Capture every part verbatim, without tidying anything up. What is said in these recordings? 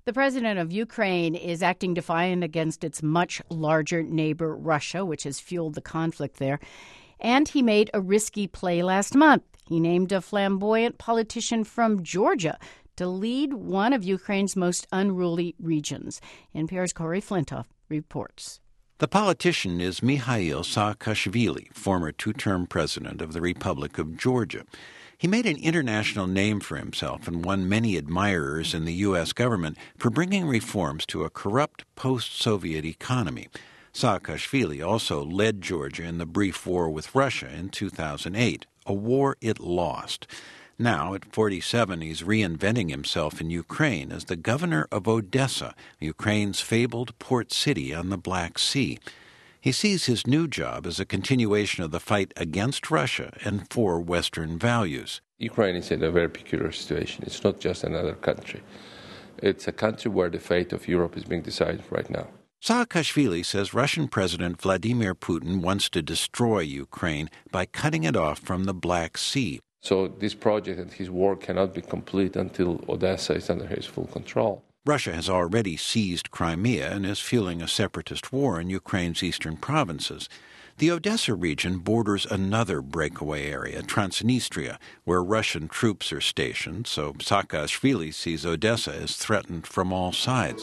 The president of Ukraine is acting defiant against its much larger neighbor, Russia, which has fueled the conflict there. And he made a risky play last month. He named a flamboyant politician from Georgia to lead one of Ukraine's most unruly regions. N P R's Corey Flintoff reports. The politician is Mikhail Saakashvili, former two-term president of the Republic of Georgia. He made an international name for himself and won many admirers in the U S government for bringing reforms to a corrupt post-Soviet economy. Saakashvili also led Georgia in the brief war with Russia in two thousand eight, a war it lost. Now, at forty-seven, he's reinventing himself in Ukraine as the governor of Odessa, Ukraine's fabled port city on the Black Sea. He sees his new job as a continuation of the fight against Russia and for Western values. Ukraine is in a very peculiar situation. It's not just another country. It's a country where the fate of Europe is being decided right now. Saakashvili says Russian President Vladimir Putin wants to destroy Ukraine by cutting it off from the Black Sea. So this project and his work cannot be complete until Odessa is under his full control. Russia has already seized Crimea and is fueling a separatist war in Ukraine's eastern provinces. The Odessa region borders another breakaway area, Transnistria, where Russian troops are stationed, so Saakashvili sees Odessa as threatened from all sides.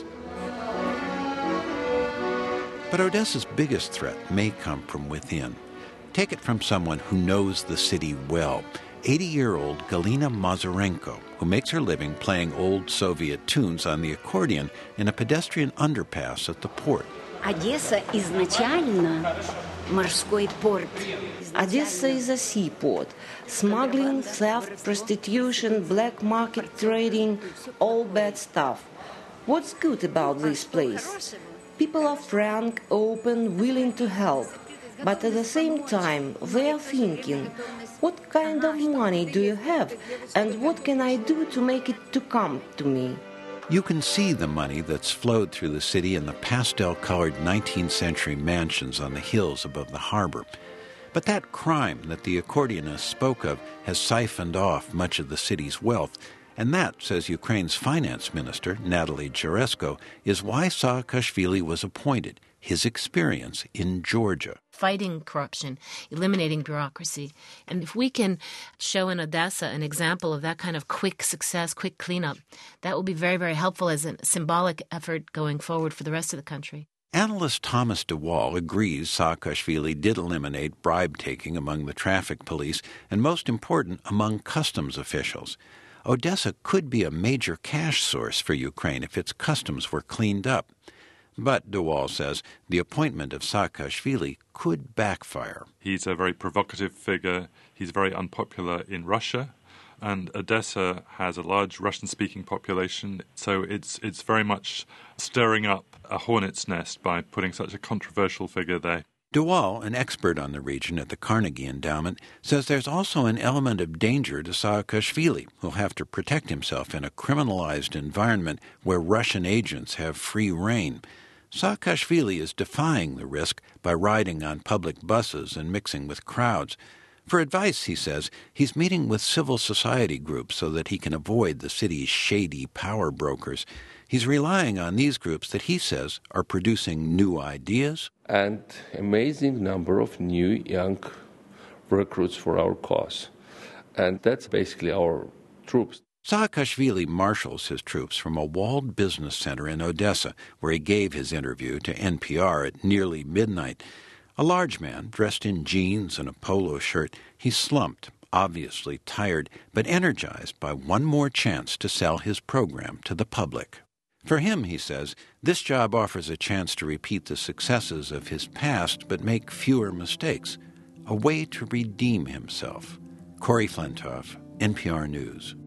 But Odessa's biggest threat may come from within. Take it from someone who knows the city well. eighty-year-old Galina Mazurenko, who makes her living playing old Soviet tunes on the accordion in a pedestrian underpass at the port. Odessa изначально морской порт. Odessa is a seaport. Smuggling, theft, prostitution, black market trading, all bad stuff. What's good about this place? People are frank, open, willing to help. But at the same time, they are thinking, what kind of money do you have, and what can I do to make it to come to me? You can see the money that's flowed through the city in the pastel-colored nineteenth century mansions on the hills above the harbor. But that crime that the accordionist spoke of has siphoned off much of the city's wealth, and that, says Ukraine's finance minister, Natalie Jaresko, is why Saakashvili was appointed, his experience in Georgia. Fighting corruption, eliminating bureaucracy. And if we can show in Odessa an example of that kind of quick success, quick cleanup, that will be very, very helpful as a symbolic effort going forward for the rest of the country. Analyst Thomas DeWall agrees Saakashvili did eliminate bribe-taking among the traffic police and, most important, among customs officials. Odessa could be a major cash source for Ukraine if its customs were cleaned up. But, DeWall says, the appointment of Saakashvili could backfire. He's a very provocative figure. He's very unpopular in Russia. And Odessa has a large Russian-speaking population, so it's it's very much stirring up a hornet's nest by putting such a controversial figure there. DeWall, an expert on the region at the Carnegie Endowment, says there's also an element of danger to Saakashvili, who'll have to protect himself in a criminalized environment where Russian agents have free rein. Saakashvili is defying the risk by riding on public buses and mixing with crowds. For advice, he says, he's meeting with civil society groups so that he can avoid the city's shady power brokers. He's relying on these groups that he says are producing new ideas. And amazing number of new young recruits for our cause. And that's basically our troops. Saakashvili marshals his troops from a walled business center in Odessa, where he gave his interview to N P R at nearly midnight. A large man, dressed in jeans and a polo shirt, he slumped, obviously tired, but energized by one more chance to sell his program to the public. For him, he says, this job offers a chance to repeat the successes of his past but make fewer mistakes, a way to redeem himself. Corey Flintoff, N P R News.